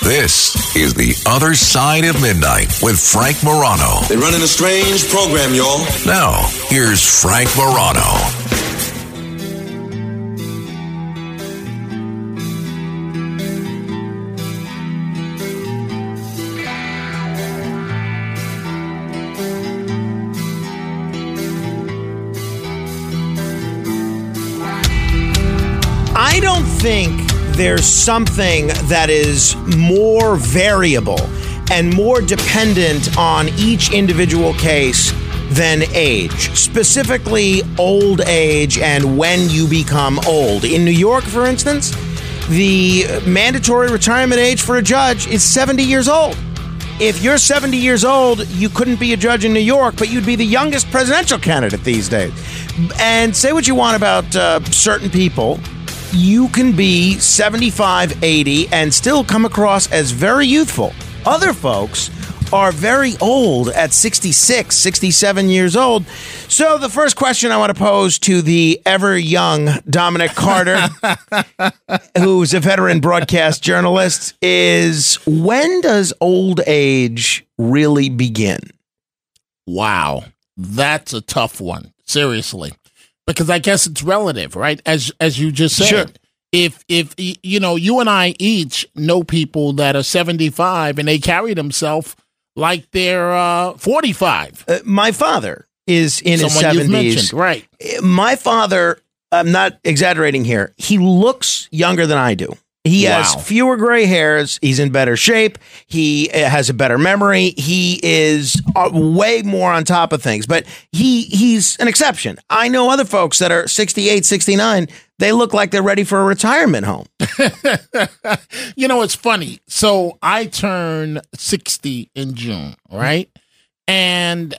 This is The Other Side of Midnight with Frank Morano. They're running a strange program, y'all. Now, here's Frank Morano. I don't think there's something that is more variable and more dependent on each individual case than age, specifically old age and when you become old. In New York, for instance, the mandatory retirement age for a judge is 70 years old. If you're 70 years old, you couldn't be a judge in New York, but you'd be the youngest presidential candidate these days. And say what you want about certain people, you can be 75, 80 and still come across as very youthful. Other folks are very old at 66, 67 years old. So the first question I want to pose to the ever young Dominic Carter, who's a veteran broadcast journalist, is when does old age really begin? Wow, that's a tough one. Seriously. Because I guess it's relative, right? As you just said. Sure. If you know, you and I each know people that are 75 and they carry themselves like they're 45. My father is in his 70s. You've mentioned, right. My father, I'm not exaggerating here, he looks younger than I do. He has fewer gray hairs. He's in better shape. He has a better memory. He is way more on top of things. But he's an exception. I know other folks that are 68, 69. They look like they're ready for a retirement home. You know, it's funny. So I turn 60 in June, right? And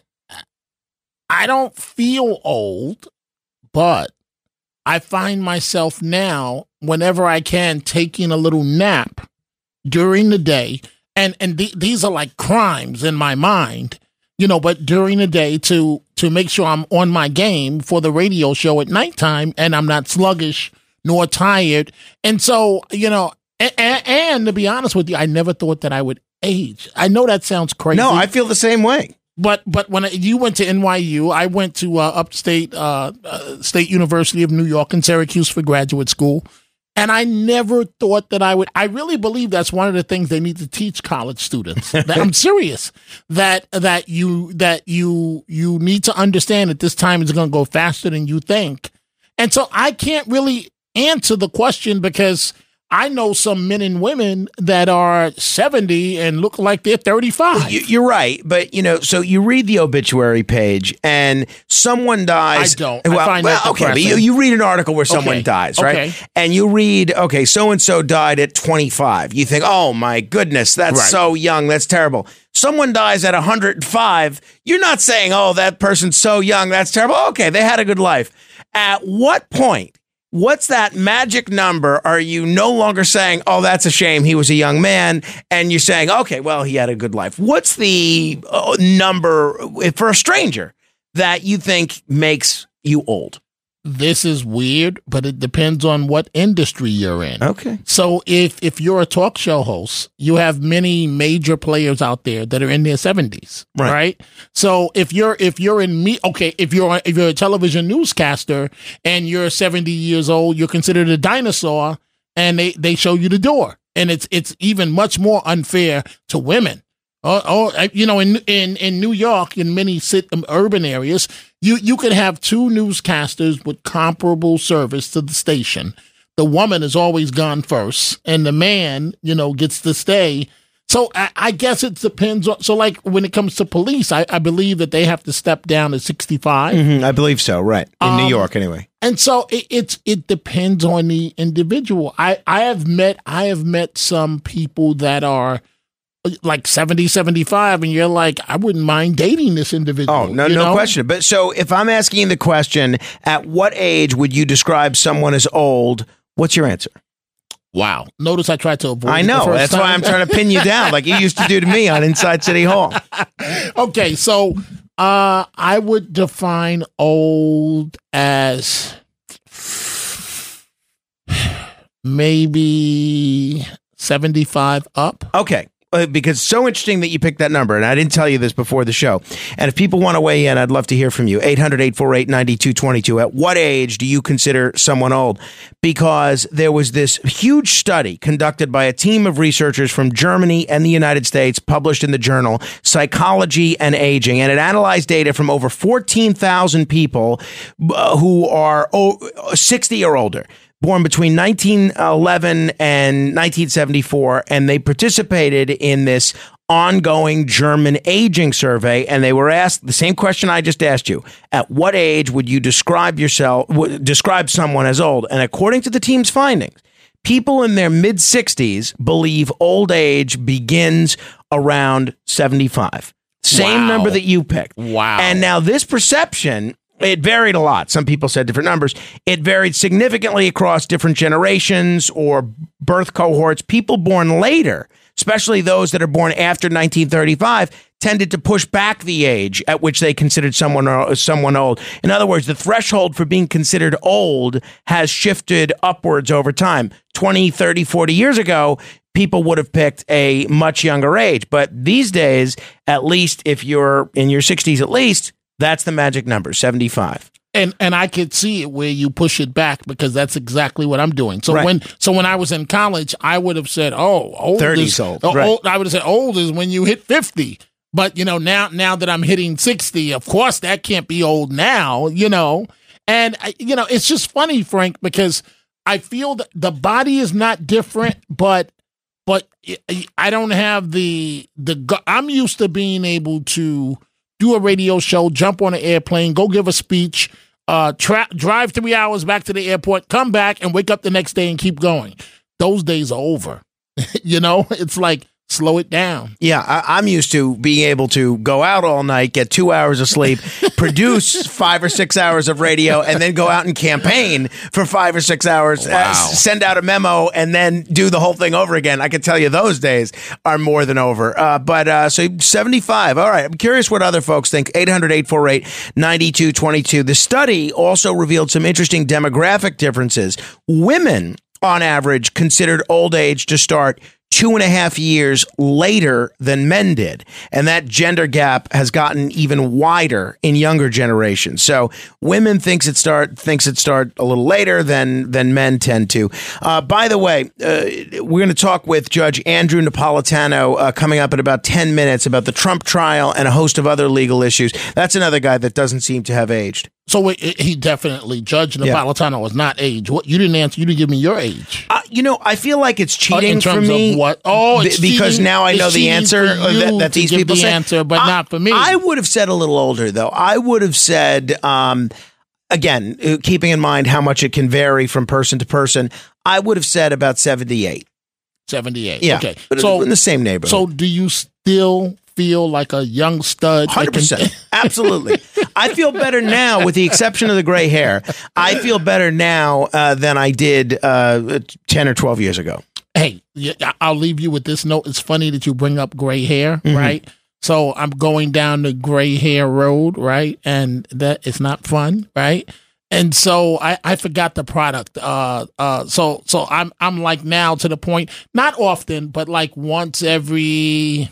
I don't feel old, but I find myself now, whenever I can, taking a little nap during the day. And these are like crimes in my mind, you know, but during the day to make sure I'm on my game for the radio show at nighttime and I'm not sluggish nor tired. And so, you know, and to be honest with you, I never thought that I would age. I know that sounds crazy. No, I feel the same way. But when you went to NYU, I went to upstate State University of New York in Syracuse for graduate school, and I never thought that I would. I really believe that's one of the things they need to teach college students. I'm serious that you need to understand that this time is going to go faster than you think, and so I can't really answer the question because I know some men and women that are 70 and look like they're 35. Well, you're right. But, you know, so you read the obituary page and someone dies. I don't. I find that okay, depressing. but you read an article where someone dies, right? Okay. And you read, okay, so-and-so died at 25. You think, oh, my goodness, that's so young. That's terrible. Someone dies at 105. You're not saying, oh, that person's so young. That's terrible. Okay, they had a good life. At what point? What's that magic number? Are you no longer saying, oh, that's a shame, he was a young man, and you're saying, okay, well, he had a good life? What's the number for a stranger that you think makes you old? This is weird, but it depends on what industry you're in. Okay. So if you're a talk show host, you have many major players out there that are in their 70s, right? So if you're if you're a television newscaster and you're 70 years old, you're considered a dinosaur, and they show you the door, and it's even much more unfair to women. You know, in New York, in many urban areas, you could have two newscasters with comparable service to the station. The woman is always gone first, and the man, you know, gets to stay. So I guess it depends on. So, like when it comes to police, I believe that they have to step down to 65. Mm-hmm, I believe so, right? In New York, anyway. And so it depends on the individual. I have met some people that are like 70, 75, and you're like, I wouldn't mind dating this individual. Oh, no question. But so if I'm asking the question, at what age would you describe someone as old? What's your answer? Wow. Notice I tried to avoid I know. That's why I'm trying to pin you down like you used to do to me on Inside City Hall. Okay. So I would define old as maybe 75 up. Okay. Because it's so interesting that you picked that number, and I didn't tell you this before the show. And if people want to weigh in, I'd love to hear from you. 800-848-9222. At what age do you consider someone old? Because there was this huge study conducted by a team of researchers from Germany and the United States, published in the journal Psychology and Aging, and it analyzed data from over 14,000 people who are 60 or older, born between 1911 and 1974, and they participated in this ongoing German aging survey, and they were asked the same question I just asked you. At what age would you describe someone as old? And according to the team's findings, people in their mid-60s believe old age begins around 75. Same number that you picked. Wow. And now this perception, it varied a lot. Some people said different numbers. It varied significantly across different generations or birth cohorts. People born later, especially those that are born after 1935, tended to push back the age at which they considered someone old. In other words, the threshold for being considered old has shifted upwards over time. 20, 30, 40 years ago, people would have picked a much younger age. But these days, at least if you're in your 60s at least, that's the magic number, 75. And I could see it where you push it back, because that's exactly what I'm doing. So when I was in college, I would have said, old 30's is old. Old. I would have said old is when you hit 50. But now that I'm hitting 60, of course that can't be old now, And it's just funny, Frank, because I feel that the body is not different, but I don't have I'm used to being able to do a radio show, jump on an airplane, go give a speech, drive 3 hours back to the airport, come back and wake up the next day and keep going. Those days are over. It's like, slow it down. Yeah, I'm used to being able to go out all night, get 2 hours of sleep, produce 5 or 6 hours of radio, and then go out and campaign for 5 or 6 hours, send out a memo, and then do the whole thing over again. I can tell you those days are more than over. So 75. All right. I'm curious what other folks think. 800-848-9222. The study also revealed some interesting demographic differences. Women, on average, considered old age to start 2.5 years later than men did. And that gender gap has gotten even wider in younger generations. So women thinks it start a little later than men tend to. By the way, we're going to talk with Judge Andrew Napolitano coming up in about 10 minutes about the Trump trial and a host of other legal issues. That's another guy that doesn't seem to have aged. So he definitely, Judge Napolitano was not age. What, you didn't answer? You didn't give me your age. I feel like it's cheating for me. Of what? Oh, it's because cheating. now I know the answer that these people say. Answer, but not for me. I would have said a little older, though. I would have said, again, keeping in mind how much it can vary from person to person, I would have said about 78. 78. Yeah. Okay. But so in the same neighborhood. So do you still feel like a young stud? 100%. Absolutely. I feel better now, with the exception of the gray hair. I feel better now than I did 10 or 12 years ago. Hey, I'll leave you with this note. It's funny that you bring up gray hair, right? So I'm going down the gray hair road, right? And that is not fun, right? And so I forgot the product. So I'm like now to the point, not often, but like once every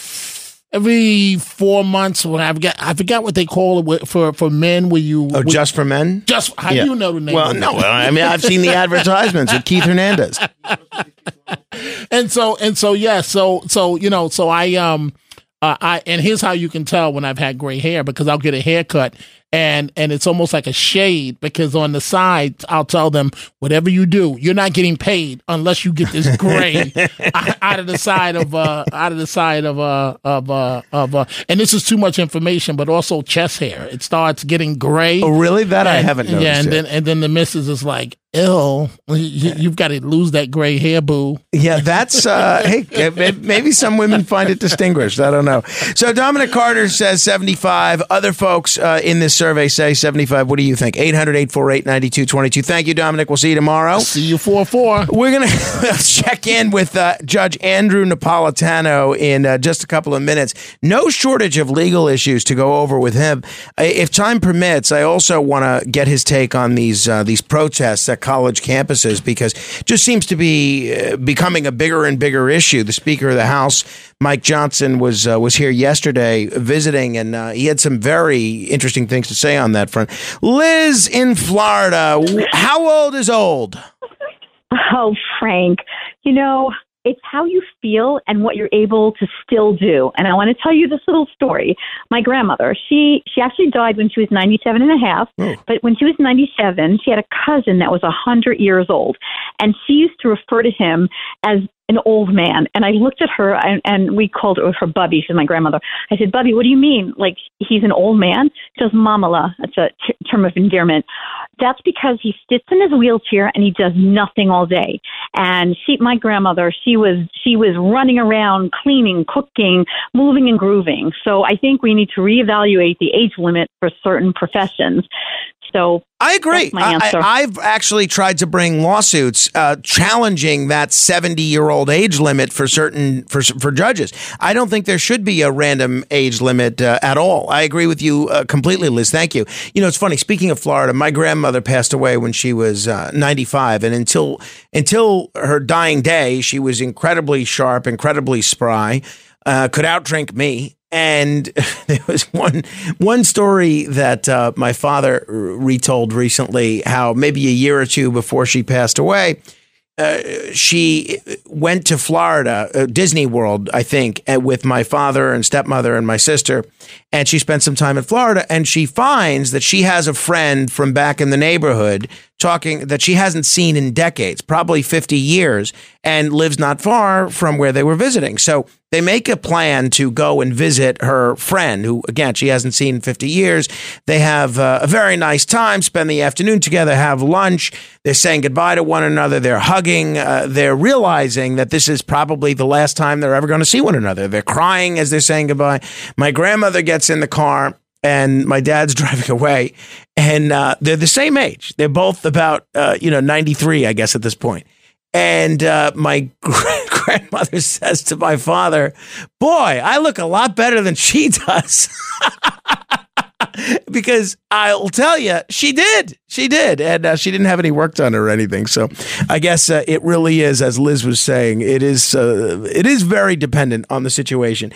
4 months, when I forgot what they call it for men, where you just for men. Just how do you know the name? Well, no, I mean I've seen the advertisements with Keith Hernandez. and so I and here's how you can tell when I've had gray hair, because I'll get a haircut and it's almost like a shade, because on the sides I'll tell them, whatever you do, you're not getting paid unless you get this gray out of the side of and this is too much information, but also chest hair. It starts getting gray. Oh, really? That I haven't noticed. Yeah, and then the missus is like, ill. You've got to lose that gray hair, boo. Yeah, that's, hey, maybe some women find it distinguished. I don't know. So Dominic Carter says 75. Other folks in this survey say 75. What do you think? 800-848-9222. Thank you, Dominic. We'll see you tomorrow. See you 4-4. We're going to check in with Judge Andrew Napolitano in just a couple of minutes. No shortage of legal issues to go over with him. If time permits, I also want to get his take on these protests that college campuses because it just seems to be becoming a bigger and bigger issue. The Speaker of the House, Mike Johnson, was here yesterday visiting, and he had some very interesting things to say on that front. Liz in Florida, how old is old? Oh, Frank, it's how you feel and what you're able to still do. And I want to tell you this little story. My grandmother, she actually died when she was 97 and a half. Oh. But when she was 97, she had a cousin that was 100 years old. And she used to refer to him as an old man. And I looked at her and we called her Bubby. She's my grandmother. I said, Bubby, what do you mean? Like, he's an old man? She goes, Mamala. That's a term of endearment. That's because he sits in his wheelchair and he does nothing all day. And my grandmother, she was running around, cleaning, cooking, moving and grooving. So I think we need to reevaluate the age limit for certain professions. So I agree. That's my answer. I've actually tried to bring lawsuits challenging that 70-year-old age limit for judges. I don't think there should be a random age limit at all. I agree with you completely, Liz. Thank you. It's funny. Speaking of Florida, my grandmother passed away when she was 95, and until her dying day, she was incredibly sharp, incredibly spry, could outdrink me. And there was one story that my father retold recently, how maybe a year or two before she passed away, she went to Florida, Disney World, I think, with my father and stepmother and my sister. And she spent some time in Florida, and she finds that she has a friend from back in the neighborhood talking that she hasn't seen in decades, probably 50 years, and lives not far from where they were visiting. So they make a plan to go and visit her friend, who, again, she hasn't seen in 50 years. They have a very nice time, spend the afternoon together, have lunch. They're saying goodbye to one another. They're hugging. They're realizing that this is probably the last time they're ever going to see one another. They're crying as they're saying goodbye. My grandmother gets in the car, and my dad's driving away, and they're the same age. They're both about 93, I guess, at this point. And my grandmother says to my father, "Boy, I look a lot better than she does." Because I'll tell you, she did. And she didn't have any work done or anything. So I guess it really is, as Liz was saying, it is very dependent on the situation.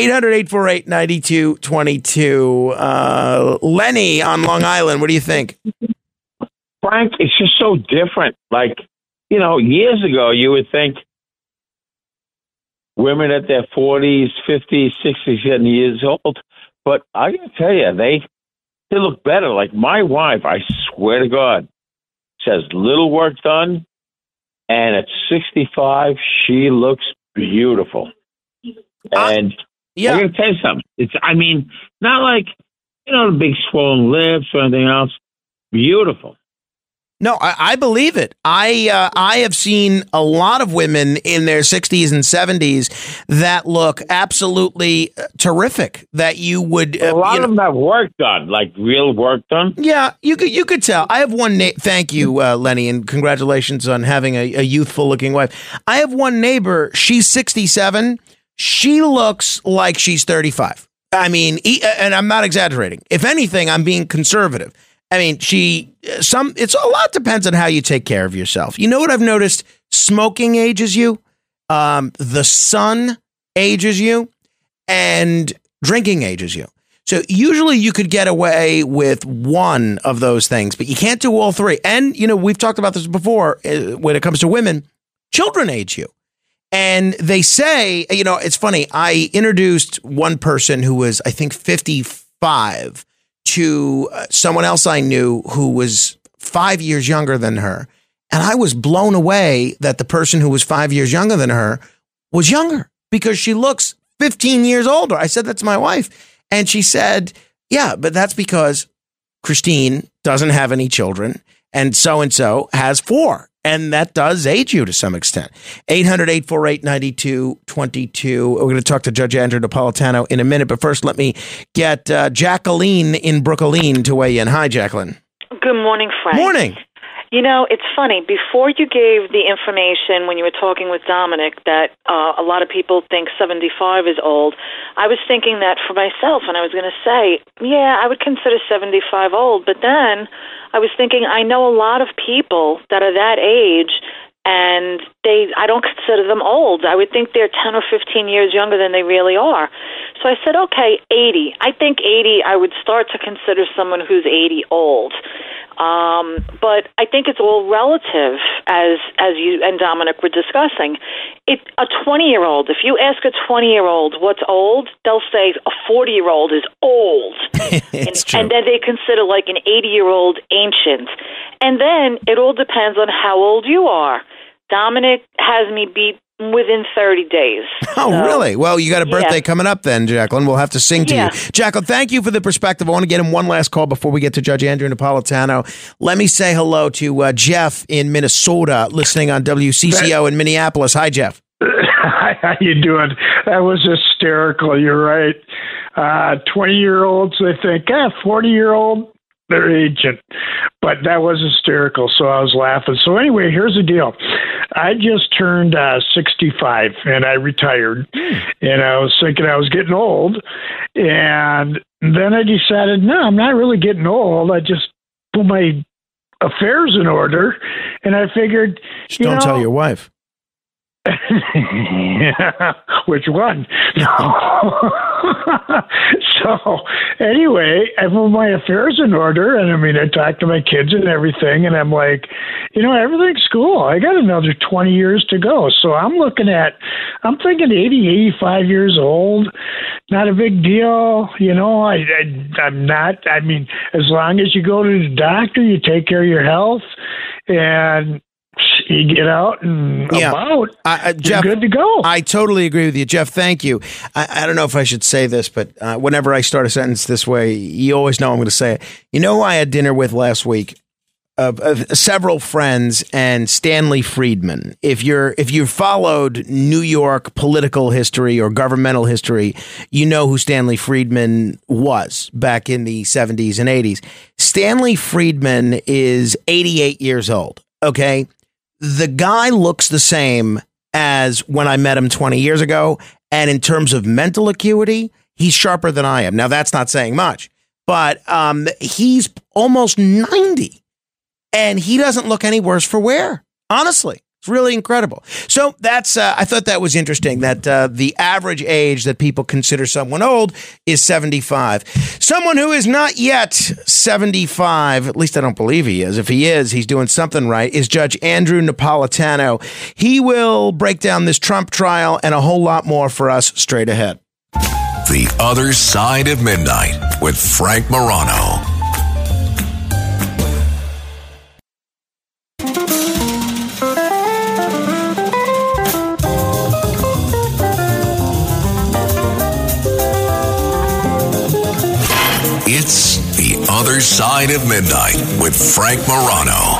800-848-9222. Lenny on Long Island, what do you think? Frank, it's just so different. Like, years ago, you would think women at their 40s, 50s, 60s, 70 years old. But I got to tell you, they look better. Like my wife, I swear to God, she has little work done. And at 65, she looks beautiful. And yeah. I'm going to tell you something. Not like, the big swollen lips or anything else. Beautiful. No, I believe it. I have seen a lot of women in their 60s and 70s that look absolutely terrific. That you would a lot of them have work done, like real work done. Yeah, you could tell. I have one. Thank you, Lenny, and congratulations on having a youthful looking wife. I have one neighbor. She's 67. She looks like she's 35. I mean, and I'm not exaggerating. If anything, I'm being conservative. I mean, it's a lot depends on how you take care of yourself. You know what I've noticed? Smoking ages you, the sun ages you, and drinking ages you. So usually you could get away with one of those things, but you can't do all three. And, we've talked about this before when it comes to women, children age you. And they say, it's funny. I introduced one person who was, I think, 55 to someone else I knew who was 5 years younger than her. And I was blown away that the person who was 5 years younger than her was younger because she looks 15 years older. I said that to my wife. And she said, yeah, but that's because Christine doesn't have any children and so has 4. And that does age you to some extent. 800-848-9222. We're going to talk to Judge Andrew Napolitano in a minute. But first, let me get Jacqueline in Brooklyn to weigh in. Hi, Jacqueline. Good morning, Frank. Morning. It's funny. Before you gave the information when you were talking with Dominic that a lot of people think 75 is old, I was thinking that for myself, and I was going to say, yeah, I would consider 75 old. But then I was thinking, I know a lot of people that are that age, and I don't consider them old. I would think they're 10 or 15 years younger than they really are. So I said, okay, 80. I think 80, I would start to consider someone who's 80 old. But I think it's all relative, as you and Dominic were discussing. A 20-year-old, if you ask a 20-year-old what's old, they'll say a 40-year-old is old. It's true. And then they consider like an 80-year-old ancient. And then it all depends on how old you are. Dominic has me beat within 30 days. Oh, really? Well, you got a birthday coming up then, Jacqueline. We'll have to sing to you. Jacqueline, thank you for the perspective. I want to get him one last call before we get to Judge Andrew Napolitano. Let me say hello to Jeff in Minnesota, listening on WCCO in Minneapolis. Hi, Jeff. Hi, how you doing? That was hysterical. You're right. 20-year-olds, they think, 40-year-old, they're ancient. But that was hysterical, so I was laughing. So anyway, here's the deal. I just turned 65, and I retired. And I was thinking I was getting old. And then I decided, no, I'm not really getting old. I just put my affairs in order. And I figured, just don't tell your wife. Which one? So anyway, I put my affairs in order, and I talked to my kids and everything, and I'm like, everything's cool. I got another 20 years to go. So I'm thinking 80, 85 years old, not a big deal. I'm not, as long as you go to the doctor, you take care of your health, and you get out and about, Jeff, you're good to go. I totally agree with you. Jeff, thank you. I don't know if I should say this, but whenever I start a sentence this way, you always know I'm going to say it. I had dinner with last week several friends and Stanley Friedman. If you've followed New York political history or governmental history, you know who Stanley Friedman was back in the 70s and 80s. Stanley Friedman is 88 years old. Okay. The guy looks the same as when I met him 20 years ago. And in terms of mental acuity, he's sharper than I am. Now, that's not saying much, but he's almost 90 and he doesn't look any worse for wear. Honestly, it's really incredible. So that's I thought that was interesting that the average age that people consider someone old is 75. Someone who is not yet 75, at least I don't believe he is. If he is, he's doing something right, is Judge Andrew Napolitano. He will break down this Trump trial and a whole lot more for us straight ahead. The Other Side of Midnight with Frank Morano. It's The Other Side of Midnight with Frank Morano.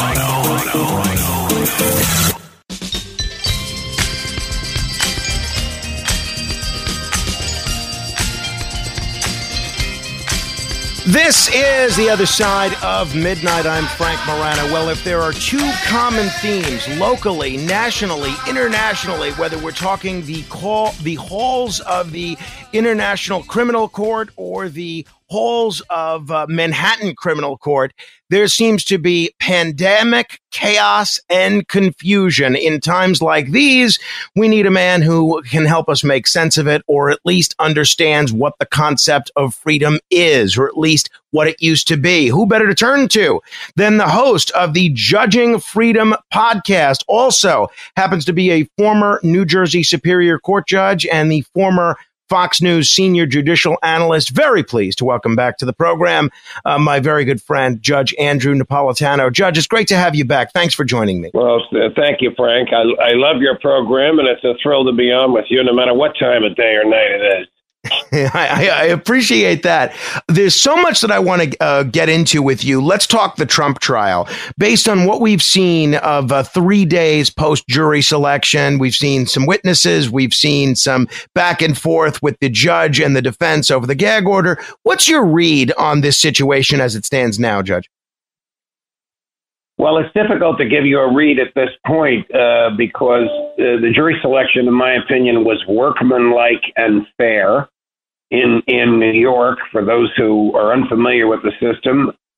This is The Other Side of Midnight. I'm Frank Morano. Well, if there are two common themes locally, nationally, internationally, whether we're talking the halls of the International Criminal Court or the halls of Manhattan Criminal Court, there seems to be pandemic chaos and confusion. In times like these, we need a man who can help us make sense of it, or at least understands what the concept of freedom is, or at least what it used to be. Who better to turn to than the host of the Judging Freedom podcast? Also happens to be a former New Jersey Superior Court judge and the former Fox News senior judicial analyst. Very pleased to welcome back to the program my very good friend, Judge Andrew Napolitano. Judge, it's great to have you back. Thanks for joining me. Well, thank you, Frank. I love your program, and it's a thrill to be on with you, no matter what time of day or night it is. I appreciate that. There's so much that I want to get into with you. Let's talk the Trump trial. Based on what we've seen of 3 days post-jury selection, we've seen some witnesses, we've seen some back and forth with the judge and the defense over the gag order. What's your read on this situation as it stands now, Judge? Well, it's difficult to give you a read at this point because the jury selection, in my opinion, was workmanlike and fair. In New York, for those who are unfamiliar with the system,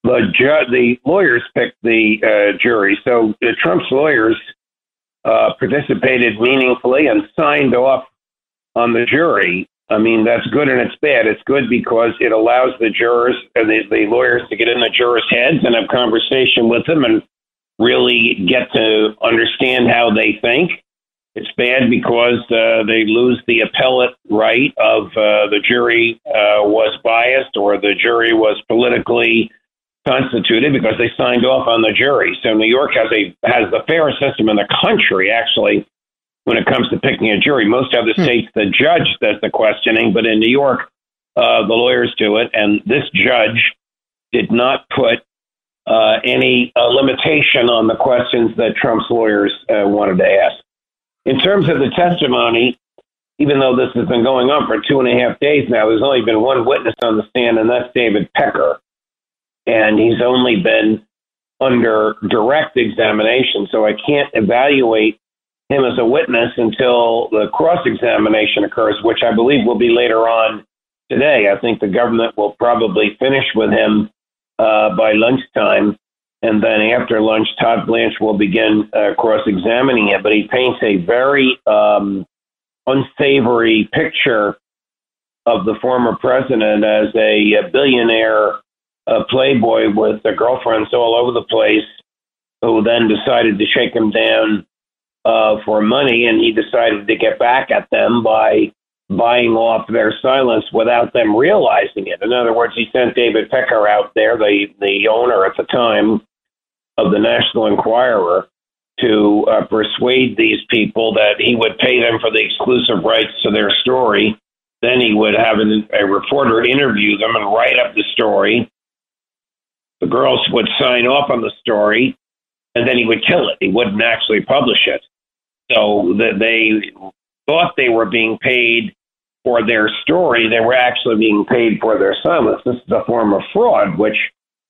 the lawyers picked the jury. So Trump's lawyers participated meaningfully and signed off on the jury. I mean, that's good and it's bad. It's good because it allows the jurors and the lawyers to get in the jurors' heads and have conversation with them and really get to understand how they think. It's bad because they lose the appellate right of the jury was biased or the jury was politically constituted because they signed off on the jury. So New York has the fairest system in the country, actually, when it comes to picking a jury. Most other states, the judge does the questioning, but in New York, the lawyers do it. And this judge did not put any limitation on the questions that Trump's lawyers wanted to ask. In terms of the testimony, even though this has been going on for 2.5 days now, there's only been one witness on the stand, and that's David Pecker. And he's only been under direct examination, so I can't evaluate him as a witness until the cross-examination occurs, which I believe will be later on today. I think the government will probably finish with him by lunchtime, and then after lunch, Todd Blanche will begin cross-examining him. But he paints a very unsavory picture of the former president as a billionaire playboy with girlfriends all over the place, who then decided to shake him down for money, and he decided to get back at them by buying off their silence without them realizing it. In other words, he sent David Pecker out there, the owner at the time of the National Enquirer, to persuade these people that he would pay them for the exclusive rights to their story. Then he would have a reporter interview them and write up the story. The girls would sign off on the story, and then he would kill it. He wouldn't actually publish it. So they thought they were being paid for their story. They were actually being paid for their silence. This is a form of fraud, which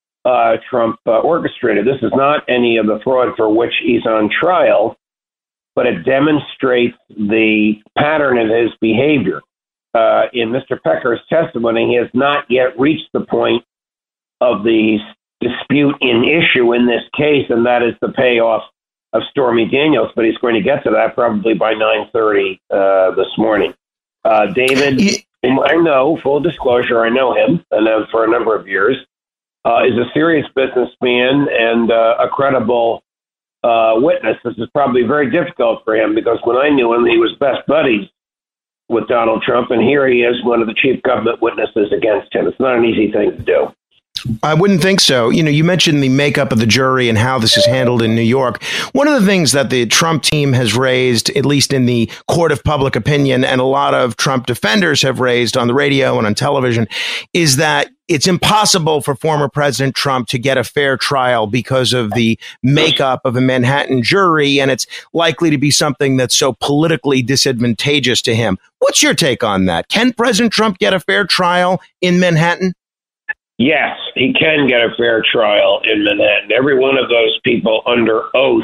Trump orchestrated. This is not any of the fraud for which he's on trial, but it demonstrates the pattern of his behavior. In Mr. Pecker's testimony, he has not yet reached the point of the dispute in issue in this case, and that is the payoff of Stormy Daniels, but he's going to get to that probably by 9:30 this morning. David, I know, full disclosure, I know him, and for a number of years, is a serious businessman and a credible witness. This is probably very difficult for him because when I knew him, he was best buddies with Donald Trump, and here he is, one of the chief government witnesses against him. It's not an easy thing to do. I wouldn't think so. You know, you mentioned the makeup of the jury and how this is handled in New York. One of the things that the Trump team has raised, at least in the court of public opinion, and a lot of Trump defenders have raised on the radio and on television, is that it's impossible for former President Trump to get a fair trial because of the makeup of a Manhattan jury, and it's likely to be something that's so politically disadvantageous to him. What's your take on that? Can President Trump get a fair trial in Manhattan? Yes, he can get a fair trial in Manhattan. Every one of those people under oath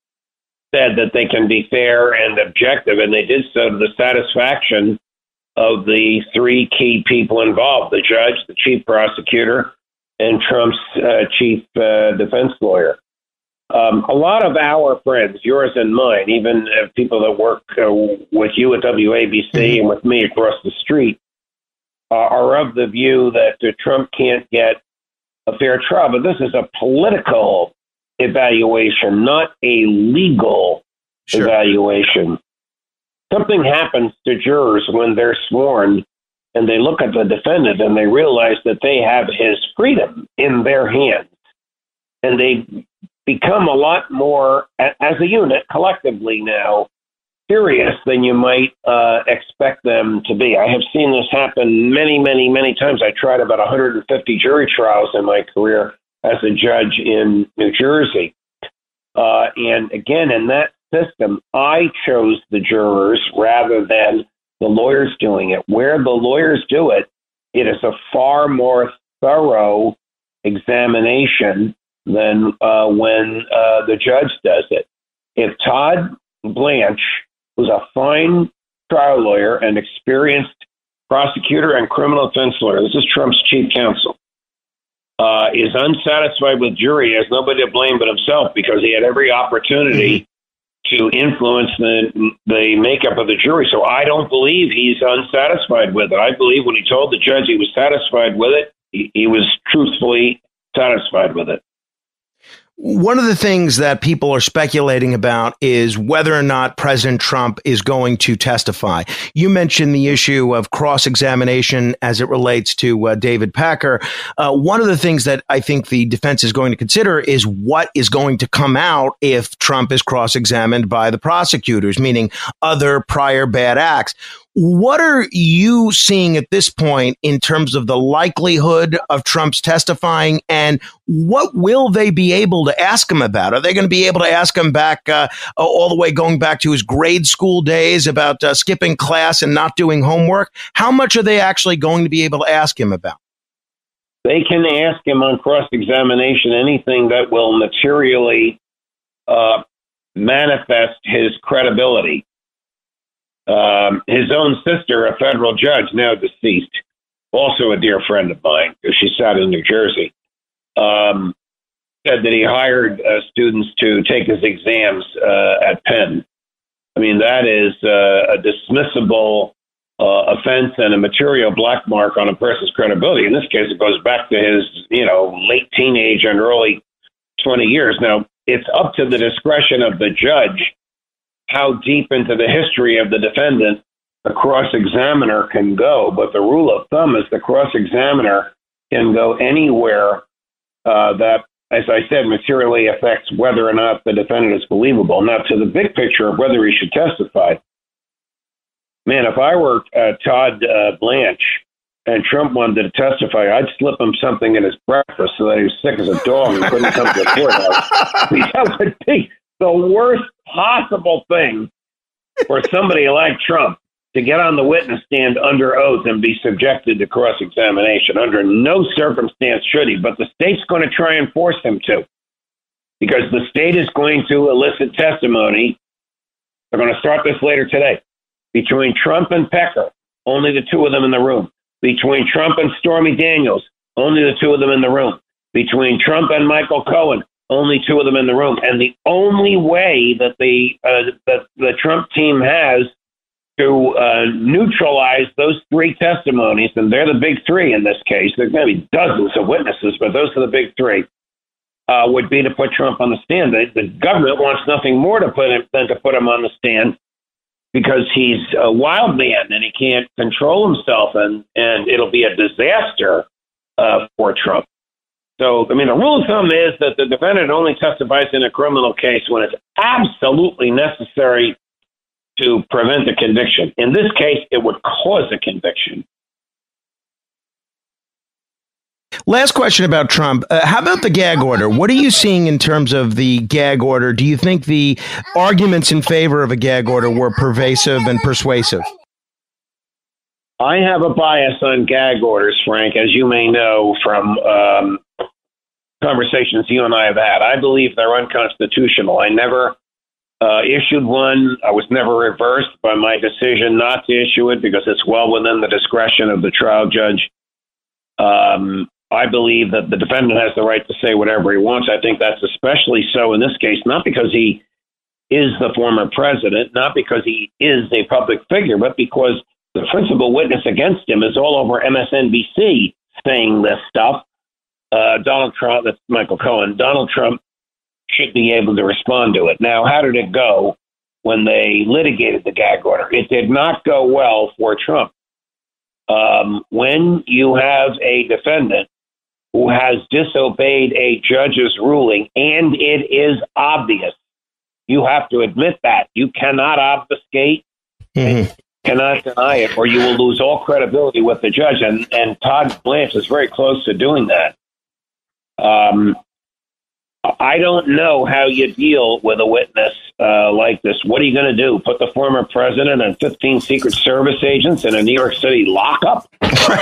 said that they can be fair and objective, and they did so to the satisfaction of the three key people involved: the judge, the chief prosecutor, and Trump's chief defense lawyer. A lot of our friends, yours and mine, even people that work with you at WABC and with me across the street, are of the view that Trump can't get a fair trial. But this is a political evaluation, not a legal evaluation. Something happens to jurors when they're sworn and they look at the defendant and they realize that they have his freedom in their hands. And they become a lot more, as a unit, collectively now, serious than you might expect them to be. I have seen this happen many, many, many times. I tried about 150 jury trials in my career as a judge in New Jersey. And again, in that system, I chose the jurors rather than the lawyers doing it. Where the lawyers do it, it is a far more thorough examination than when the judge does it. If Todd Blanche, who's a fine trial lawyer and experienced prosecutor and criminal defense lawyer, this is Trump's chief counsel, is unsatisfied with jury, has nobody to blame but himself, because he had every opportunity to influence the makeup of the jury. So I don't believe he's unsatisfied with it. I believe when he told the judge he was satisfied with it, he was truthfully satisfied with it. One of the things that people are speculating about is whether or not President Trump is going to testify. You mentioned the issue of cross-examination as it relates to David Packer. One of the things that I think the defense is going to consider is what is going to come out if Trump is cross-examined by the prosecutors, meaning other prior bad acts. What are you seeing at this point in terms of the likelihood of Trump's testifying, and what will they be able to ask him about? Are they going to be able to ask him back all the way going back to his grade school days about skipping class and not doing homework? How much are they actually going to be able to ask him about? They can ask him on cross-examination anything that will materially manifest his credibility. His own sister, a federal judge, now deceased, also a dear friend of mine, because she sat in New Jersey, said that he hired students to take his exams at Penn. I mean, that is a dismissible offense and a material black mark on a person's credibility. In this case, it goes back to his, late teenage and early 20 years. Now, it's up to the discretion of the judge how deep into the history of the defendant the cross-examiner can go. But the rule of thumb is the cross-examiner can go anywhere that, as I said, materially affects whether or not the defendant is believable. Now, to the big picture of whether he should testify, man, if I were Todd Blanche and Trump wanted to testify, I'd slip him something in his breakfast so that he was sick as a dog and couldn't come to the courthouse. That would be the worst possible thing for somebody like Trump to get on the witness stand under oath and be subjected to cross-examination. Under no circumstance should he, but the state's going to try and force him to, because the state is going to elicit testimony. They're going to start this later today. Between Trump and Pecker, only the two of them in the room. Between Trump and Stormy Daniels, only the two of them in the room. Between Trump and Michael Cohen, only two of them in the room. And the only way that the Trump team has to neutralize those three testimonies, and they're the big three in this case, there's going to be dozens of witnesses, but those are the big three, would be to put Trump on the stand. The government wants nothing more than to put him on the stand, because he's a wild man and he can't control himself, and it'll be a disaster for Trump. So, I mean, the rule of thumb is that the defendant only testifies in a criminal case when it's absolutely necessary to prevent a conviction. In this case, it would cause a conviction. Last question about Trump. How about the gag order? What are you seeing in terms of the gag order? Do you think the arguments in favor of a gag order were pervasive and persuasive? I have a bias on gag orders, Frank, as you may know from conversations you and I have had. I believe they're unconstitutional. I never issued one. I was never reversed by my decision not to issue it, because it's well within the discretion of the trial judge. I believe that the defendant has the right to say whatever he wants. I think that's especially so in this case, not because he is the former president, not because he is a public figure, but because the principal witness against him is all over MSNBC saying this stuff. Donald Trump, that's Michael Cohen, Donald Trump should be able to respond to it. Now, how did it go when they litigated the gag order? It did not go well for Trump. When you have a defendant who has disobeyed a judge's ruling, and it is obvious, you have to admit that. You cannot obfuscate, cannot deny it, or you will lose all credibility with the judge. And Todd Blanche is very close to doing that. I don't know how you deal with a witness like this. What are you going to do? Put the former president and 15 Secret Service agents in a New York City lockup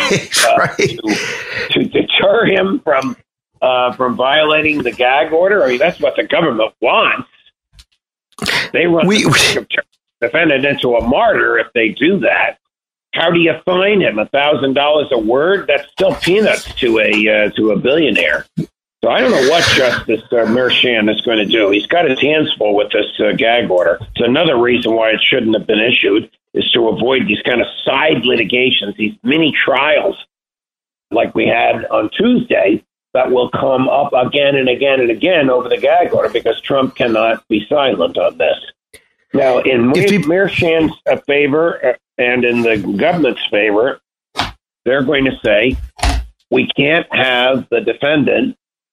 to deter him from violating the gag order? I mean, that's what the government wants. They run the defendant into a martyr if they do that. How do you fine him? $1,000 a word? That's still peanuts to a billionaire. So I don't know what Justice Merchan is going to do. He's got his hands full with this gag order. It's another reason why it shouldn't have been issued, is to avoid these kind of side litigations, these mini trials like we had on Tuesday that will come up again and again and again over the gag order, because Trump cannot be silent on this. Now, in Merchan's favor and in the government's favor, they're going to say we can't have the defendant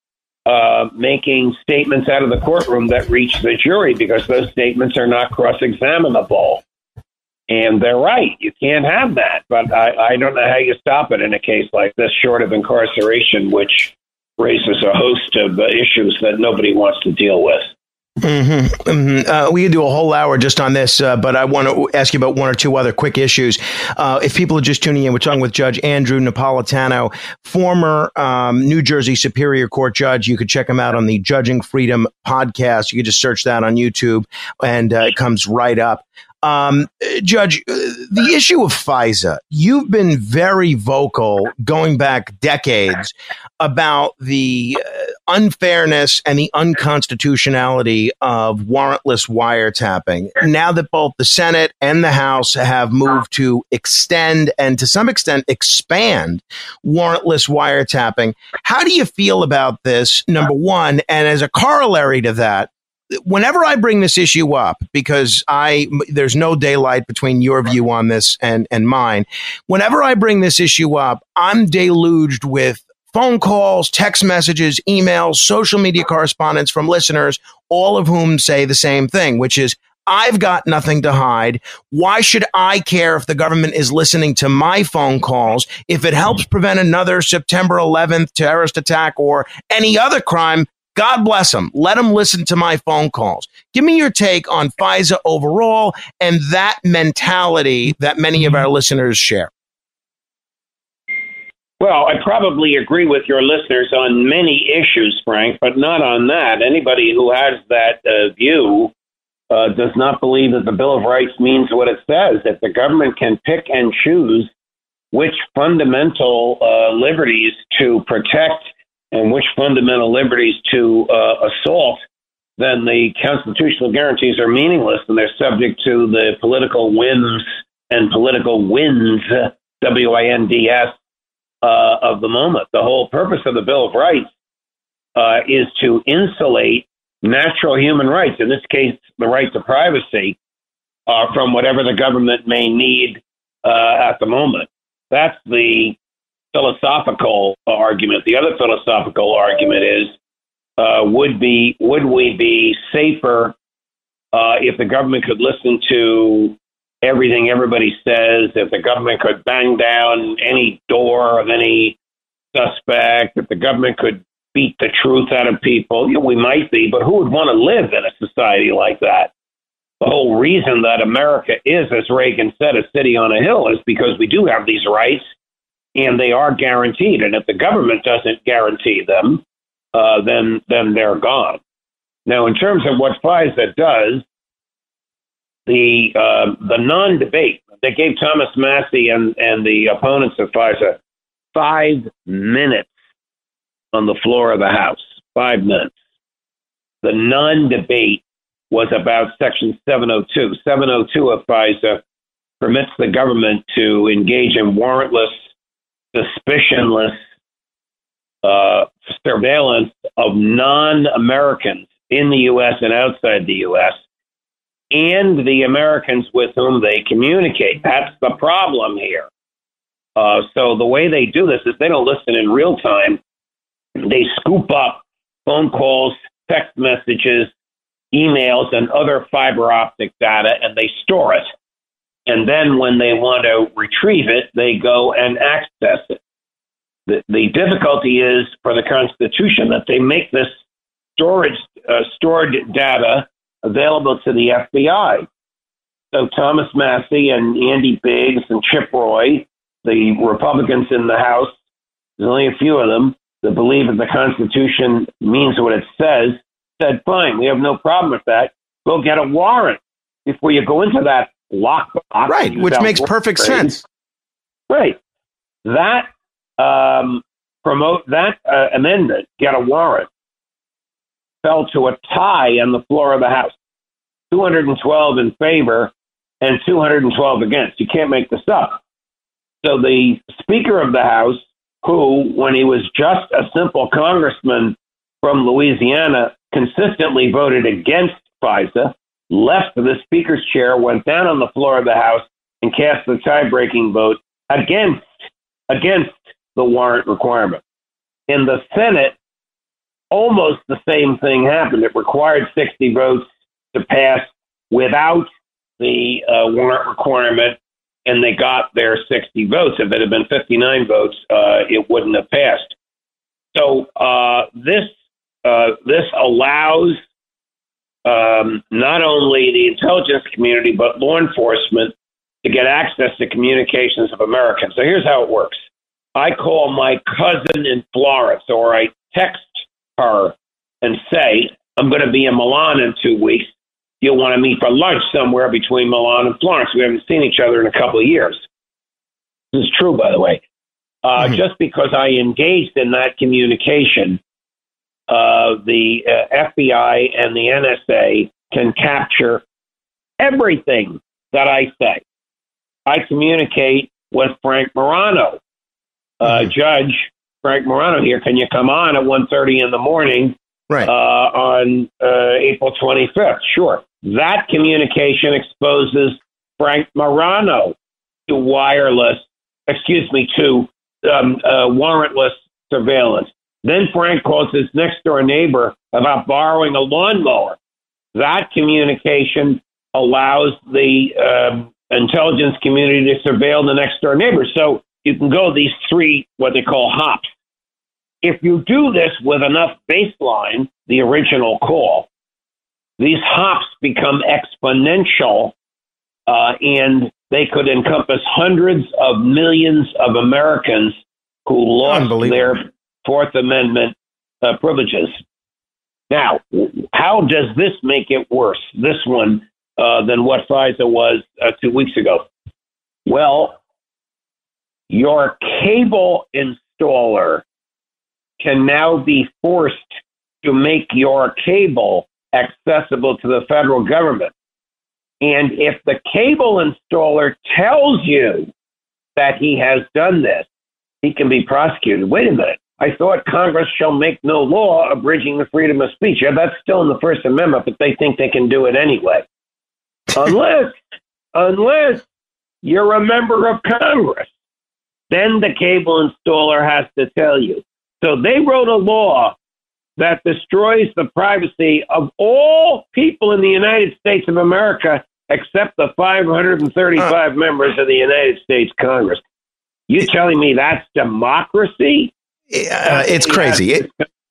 making statements out of the courtroom that reach the jury, because those statements are not cross-examinable. And they're right. You can't have that. But I don't know how you stop it in a case like this, short of incarceration, which raises a host of issues that nobody wants to deal with. Mm-hmm. Mm-hmm. We could do a whole hour just on this, but I want to ask you about one or two other quick issues. If people are just tuning in, we're talking with Judge Andrew Napolitano, former New Jersey Superior Court judge. You could check him out on the Judging Freedom podcast. You could just search that on YouTube, and it comes right up. Judge, the issue of FISA, you've been very vocal going back decades about the unfairness and the unconstitutionality of warrantless wiretapping. Now that both the Senate and the House have moved to extend and to some extent expand warrantless wiretapping, how do you feel about this, number one? And as a corollary to that, whenever I bring this issue up, because there's no daylight between your view on this and mine, whenever I bring this issue up, I'm deluged with phone calls, text messages, emails, social media correspondence from listeners, all of whom say the same thing, which is, I've got nothing to hide. Why should I care if the government is listening to my phone calls? If it helps prevent another September 11th terrorist attack or any other crime, God bless them. Let them listen to my phone calls. Give me your take on FISA overall and that mentality that many of our listeners share. Well, I probably agree with your listeners on many issues, Frank, but not on that. Anybody who has that view does not believe that the Bill of Rights means what it says, that the government can pick and choose which fundamental liberties to protect and which fundamental liberties to assault, then the constitutional guarantees are meaningless, and they're subject to the political whims and political winds, W-I-N-D-S, of the moment. The whole purpose of the Bill of Rights is to insulate natural human rights, in this case, the right to privacy, from whatever the government may need at the moment. That's the philosophical argument. The other philosophical argument is, would we be safer if the government could listen to everything everybody says, if the government could bang down any door of any suspect, if the government could beat the truth out of people? You know, we might be, but who would want to live in a society like that? The whole reason that America is, as Reagan said, a city on a hill is because we do have these rights, and they are guaranteed. And if the government doesn't guarantee them, then they're gone. Now, in terms of what FISA does, the non-debate, they gave Thomas Massie and the opponents of FISA 5 minutes on the floor of the House. 5 minutes. The non-debate was about Section 702. 702 of FISA permits the government to engage in warrantless, suspicionless surveillance of non-Americans in the U.S. and outside the U.S. and the Americans with whom they communicate. That's the problem here. So the way they do this is they don't listen in real time. They scoop up phone calls, text messages, emails, and other fiber optic data, and they store it. And then when they want to retrieve it, they go and access it. The difficulty is for the Constitution that they make this stored data available to the FBI. So Thomas Massie and Andy Biggs and Chip Roy, the Republicans in the House, there's only a few of them that believe that the Constitution means what it says, said, fine, we have no problem with that. Go get a warrant before you go into that lockbox. Right, which makes perfect sense. Right. That amendment, get a warrant, fell to a tie on the floor of the House. 212 in favor and 212 against. You can't make this up. So the Speaker of the House, who, when he was just a simple congressman from Louisiana, consistently voted against FISA, left the Speaker's chair, went down on the floor of the House, and cast the tie-breaking vote against the warrant requirement. In the Senate, almost the same thing happened. It required 60 votes to pass without the warrant requirement, and they got their 60 votes. If it had been 59 votes, it wouldn't have passed. So this allows not only the intelligence community, but law enforcement to get access to communications of Americans. So here's how it works. I call my cousin in Florence, or I text her and say, I'm going to be in Milan in 2 weeks. You'll want to meet for lunch somewhere between Milan and Florence. We haven't seen each other in a couple of years. This is true, by the way. Just because I engaged in that communication, the FBI and the NSA can capture everything that I say. I communicate with Frank Morano. Judge Frank Morano here, can you come on at 1:30 in the morning on April 25th? Sure. That communication exposes Frank Morano to warrantless surveillance. Then Frank calls his next door neighbor about borrowing a lawnmower. That communication allows the intelligence community to surveil the next door neighbor. So you can go these three, what they call hops. If you do this with enough baseline, the original call, these hops become exponential, and they could encompass hundreds of millions of Americans who lost their Fourth Amendment privileges. Now, how does this make it worse, this one, than what FISA was 2 weeks ago? Well, your cable installer can now be forced to make your cable accessible to the federal government. And if the cable installer tells you that he has done this, he can be prosecuted. Wait a minute. I thought Congress shall make no law abridging the freedom of speech. Yeah, that's still in the First Amendment, but they think they can do it anyway. Unless you're a member of Congress, then the cable installer has to tell you. So they wrote a law that destroys the privacy of all people in the United States of America except the 535 members of the United States Congress. You telling me that's democracy? It's crazy.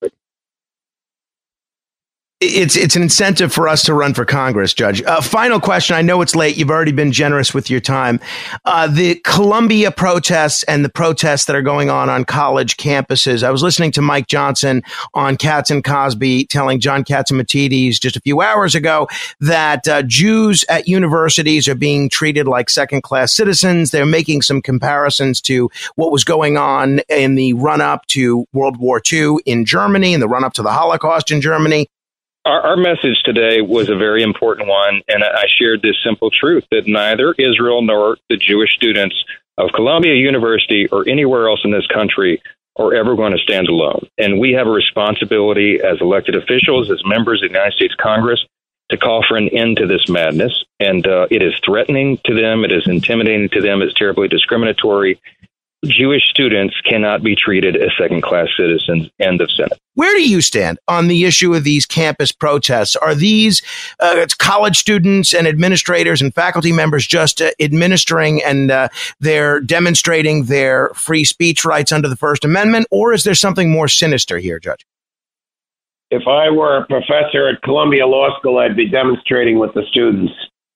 It's an incentive for us to run for Congress, Judge. Final question. I know it's late. You've already been generous with your time. The Columbia protests and the protests that are going on college campuses. I was listening to Mike Johnson on Katz and Cosby telling John Catsimatidis just a few hours ago that Jews at universities are being treated like second-class citizens. They're making some comparisons to what was going on in the run-up to World War II in Germany and the run-up to the Holocaust in Germany. Our message today was a very important one, and I shared this simple truth that neither Israel nor the Jewish students of Columbia University or anywhere else in this country are ever going to stand alone. And we have a responsibility as elected officials, as members of the United States Congress, to call for an end to this madness. And it is threatening to them. It is intimidating to them. It's terribly discriminatory. Jewish students cannot be treated as second-class citizens. End of sentence. Where do you stand on the issue of these campus protests? Are these college students and administrators and faculty members just administering and they're demonstrating their free speech rights under the First Amendment, or is there something more sinister here, Judge? If I were a professor at Columbia Law School, I'd be demonstrating with the students.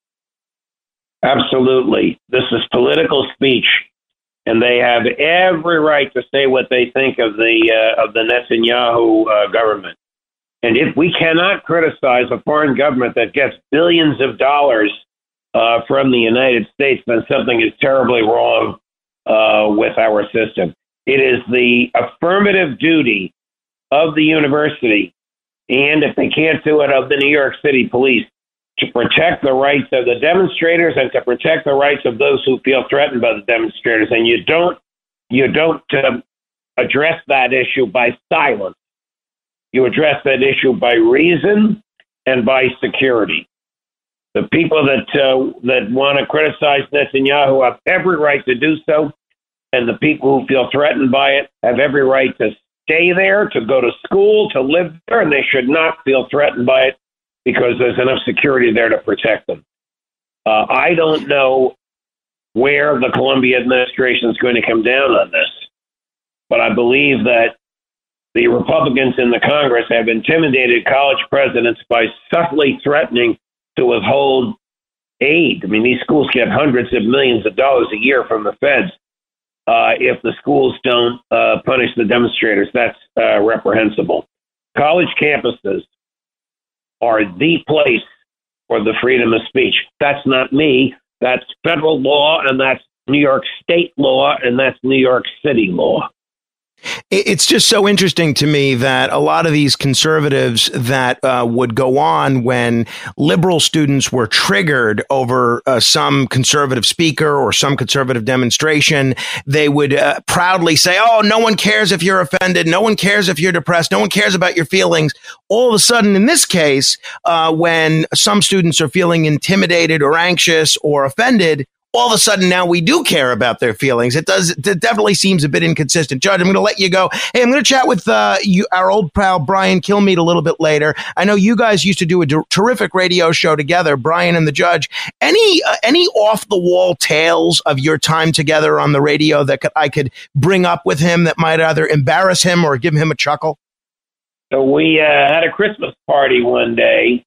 Absolutely. This is political speech. And they have every right to say what they think of the Netanyahu government. And if we cannot criticize a foreign government that gets billions of dollars from the United States, then something is terribly wrong with our system. It is the affirmative duty of the university, and if they can't do it, of the New York City Police, to protect the rights of the demonstrators and to protect the rights of those who feel threatened by the demonstrators. And you don't address that issue by silence. You address that issue by reason and by security. The people that want to criticize Netanyahu have every right to do so, and the people who feel threatened by it have every right to stay there, to go to school, to live there, and they should not feel threatened by it because there's enough security there to protect them. I don't know where the Columbia administration is going to come down on this, but I believe that the Republicans in the Congress have intimidated college presidents by subtly threatening to withhold aid. I mean, these schools get hundreds of millions of dollars a year from the feds. If the schools don't punish the demonstrators, that's reprehensible. College campuses are the place for the freedom of speech. That's not me. That's federal law, and that's New York state law, and that's New York City law. It's just so interesting to me that a lot of these conservatives that would go on when liberal students were triggered over some conservative speaker or some conservative demonstration, they would proudly say, oh, no one cares if you're offended. No one cares if you're depressed. No one cares about your feelings. All of a sudden, in this case, when some students are feeling intimidated or anxious or offended, all of a sudden now we do care about their feelings. It definitely seems a bit inconsistent. Judge, I'm going to let you go. Hey, I'm going to chat with our old pal Brian Kilmeade a little bit later. I know you guys used to do a terrific radio show together, Brian and the Judge. Any off the wall tales of your time together on the radio that I could bring up with him that might either embarrass him or give him a chuckle? So we had a Christmas party one day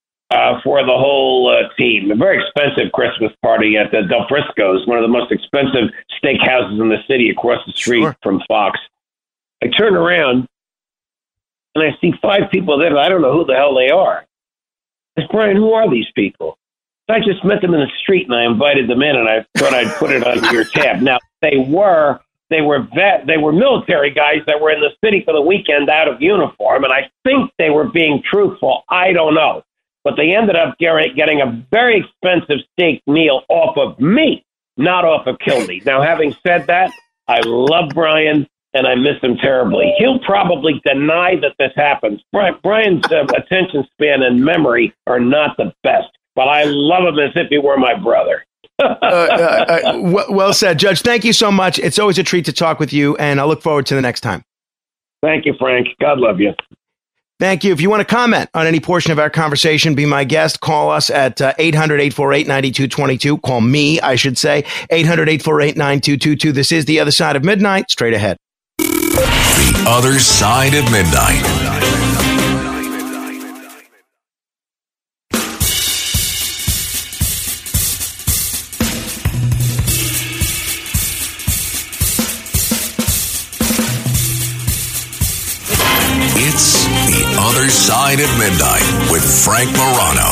for the whole team. A very expensive Christmas party at the Del Frisco's, one of the most expensive steakhouses in the city across the street from Fox. I turn around and I see 5 people there. I don't know who the hell they are. I said, Brian, who are these people? I just met them in the street and I invited them in and I thought I'd put it on your tab. Now, they were military guys that were in the city for the weekend out of uniform, and I think they were being truthful. I don't know. But they ended up getting a very expensive steak meal off of me, not off of Kilmeade. Now, having said that, I love Brian, and I miss him terribly. He'll probably deny that this happens. Brian's attention span and memory are not the best, but I love him as if he were my brother. Well said, Judge. Thank you so much. It's always a treat to talk with you, and I look forward to the next time. Thank you, Frank. God love you. Thank you. If you want to comment on any portion of our conversation, be my guest. Call us at 800-848-9222. Call me, I should say, 800-848-9222. This is The Other Side of Midnight. Straight ahead. The Other Side of Midnight. It's The Other Side of Midnight with Frank Morano.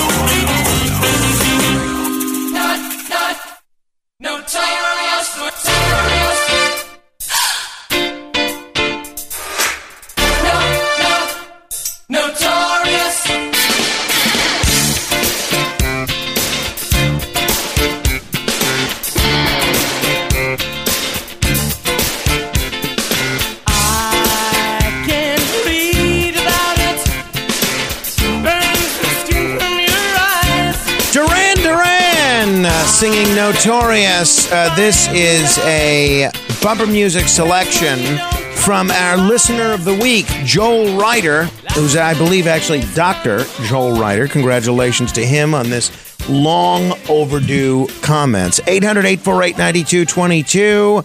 Singing Notorious. This is a bumper music selection from our listener of the week, Joel Ryder, who's, I believe, actually Dr. Joel Ryder. Congratulations to him on this long overdue comments. 800-848-9222.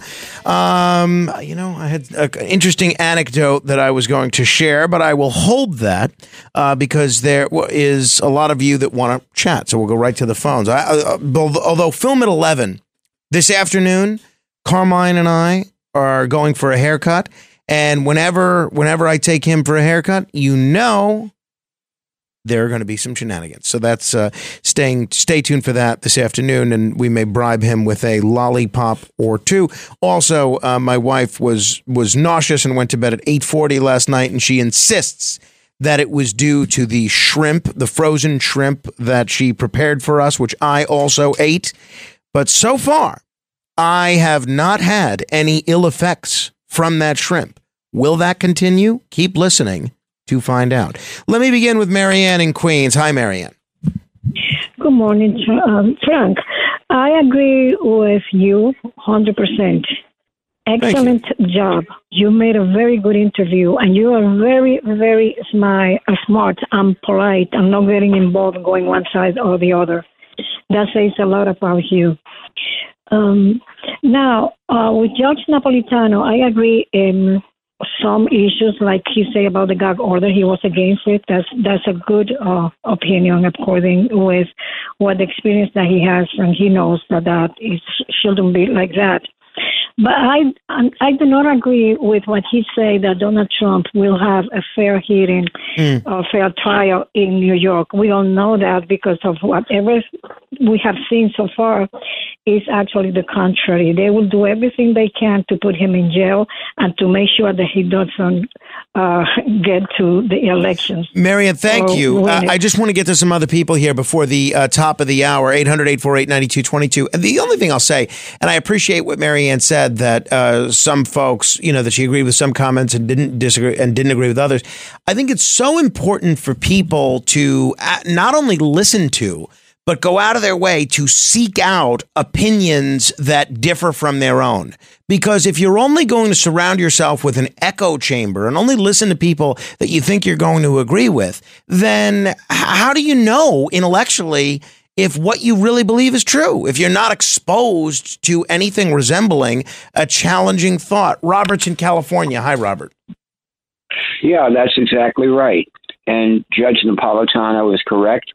I had an interesting anecdote that I was going to share, but I will hold that because there is a lot of you that want to chat. So we'll go right to the phones. Although Film at 11 this afternoon, Carmine and I are going for a haircut. And whenever I take him for a haircut, there are going to be some shenanigans. So that's stay tuned for that this afternoon, and we may bribe him with a lollipop or two. Also, my wife was nauseous and went to bed at 8:40 last night, and she insists that it was due to the shrimp, the frozen shrimp that she prepared for us, which I also ate. But so far, I have not had any ill effects from that shrimp. Will that continue? Keep listening to find out. Let me begin with Marianne in Queens. Hi, Marianne. Good morning, Frank. I agree with you 100%. Excellent job. You made a very good interview, and you are very, very smart and polite and not getting involved going one side or the other. That says a lot about you. Now, with Judge Napolitano, I agree in some issues, like he said about the gag order. He was against it. That's a good opinion according with what the experience that he has, and he knows that it shouldn't be like that. But I do not agree with what he said that Donald Trump will have a fair hearing or fair trial in New York. We don't know that because of whatever we have seen so far is actually the contrary. They will do everything they can to put him in jail and to make sure that he doesn't get to the elections. Marianne, thank you. I just want to get to some other people here before the top of the hour, 800-848-9222. And the only thing I'll say, and I appreciate what Marianne said, that some folks, that she agreed with some comments and didn't disagree and didn't agree with others. I think it's so important for people to not only listen to, but go out of their way to seek out opinions that differ from their own. Because if you're only going to surround yourself with an echo chamber and only listen to people that you think you're going to agree with, then how do you know intellectually if what you really believe is true, if you're not exposed to anything resembling a challenging thought? Robert's in California. Hi, Robert. Yeah, that's exactly right. And Judge Napolitano is correct.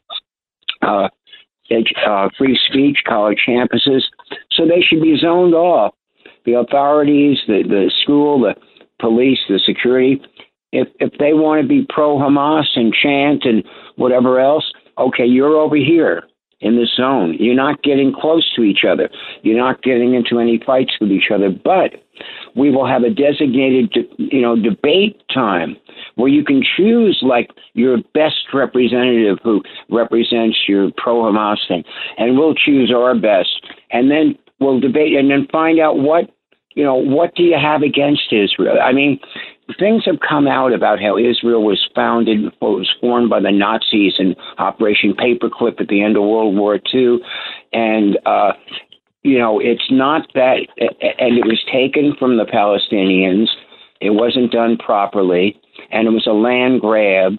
Free speech, college campuses, so they should be zoned off. The authorities, the school, the police, the security, if they want to be pro-Hamas and chant and whatever else, okay, you're over here in this zone. You're not getting close to each other. You're not getting into any fights with each other. But we will have a designated, debate time where you can choose like your best representative who represents your pro-Hamas thing, and we'll choose our best, and then we'll debate and then find out what do you have against Israel. I mean, things have come out about how Israel was formed by the Nazis in Operation Paperclip at the end of World War II. And, it's not that, and it was taken from the Palestinians. It wasn't done properly, and it was a land grab,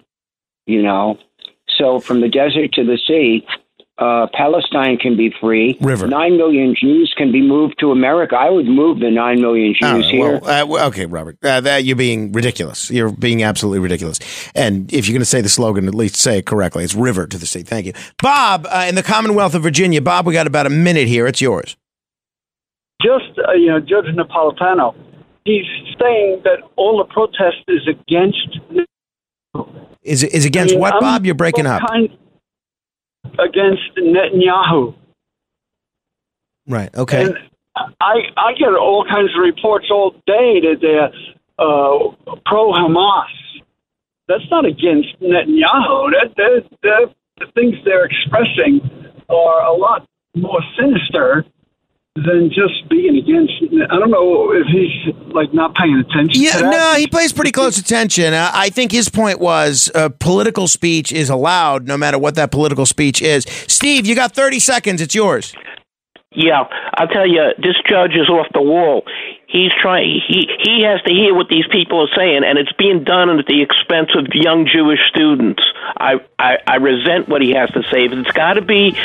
So from the desert to the sea, Palestine can be free. River. 9 million Jews can be moved to America. I would move the 9 million Jews here. Okay, Robert. You're being ridiculous. You're being absolutely ridiculous. And if you're going to say the slogan, at least say it correctly. It's river to the sea. Thank you. Bob, in the Commonwealth of Virginia. Bob, we got about a minute here. It's yours. Just, Judge Napolitano, he's saying that all the protest is against... Is against what, Bob? You're breaking up. Against Netanyahu. Right, okay. And I get all kinds of reports all day that they're pro-Hamas. That's not against Netanyahu. The things they're expressing are a lot more sinister than just being against. I don't know if he's not paying attention to that. No, he pays pretty close attention. I think his point was political speech is allowed no matter what that political speech is. Steve, you got 30 seconds. It's yours. Yeah, I'll tell you, this judge is off the wall. He's trying. He has to hear what these people are saying, and it's being done at the expense of young Jewish students. I resent what he has to say. If it's got to be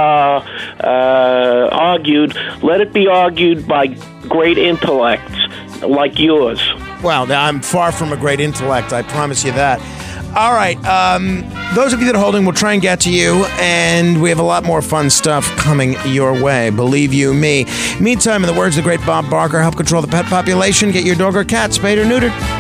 argued, let it be argued by great intellects like yours. Well, I'm far from a great intellect. I promise you that. All right. Those of you that are holding, we'll try and get to you, and we have a lot more fun stuff coming your way. Believe you me. Meantime, in the words of the great Bob Barker, help control the pet population. Get your dog or cat spayed or neutered.